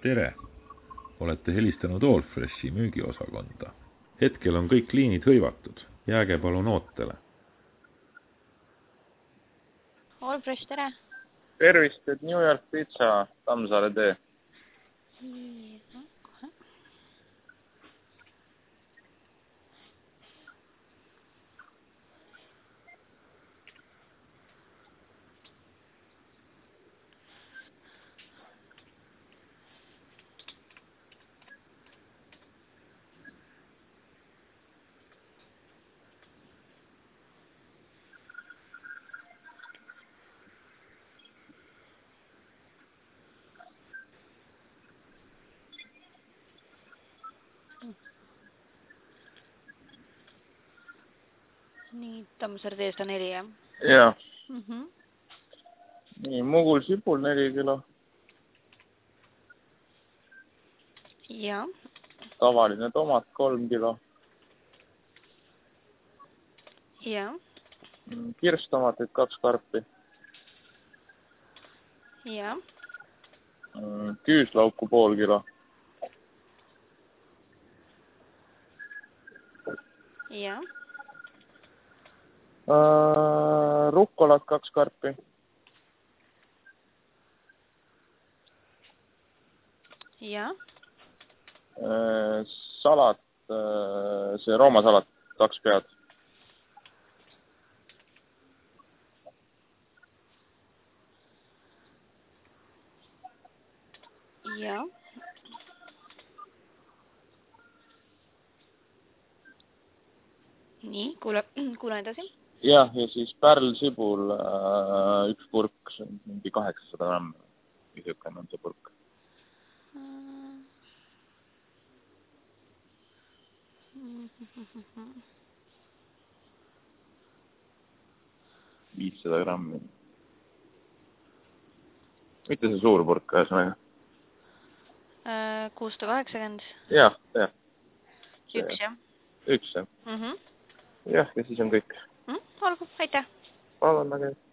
Tere! Olete helistanud Allfreshi müügiosakonda. Hetkel on kõik liinid hõivatud. Jääge palun ootele. Allfresh, tere! Tervist, et New York Pizza, Tammsaare tee. Kohe. Nii, Tammsaare tee 104, jah? Jaa. Mhm. Nii, mugul sipul 4 kilo. Ja. Tavaline tomat 3 kilo. Ja. Kirstomatit 2 karpi. Ja. Küüslauku pool kilo. Ja. Rukkolat 2 karpi. Ja. Salat, see roomasalat 2 pead. Ja. Nii, kuulen edasi. Jah, ja siis pärlsibul 1 purk, see on mingi 800 grammi. Isõkene on see purk. Mhm. 500 grammi. Mitte see suur purk, ühesõnaga. 680. Jah. Üks, jah? Üks, jah. Mhm. Jah, ja siis on kõik. Olgu, aitäh! Palun, näge.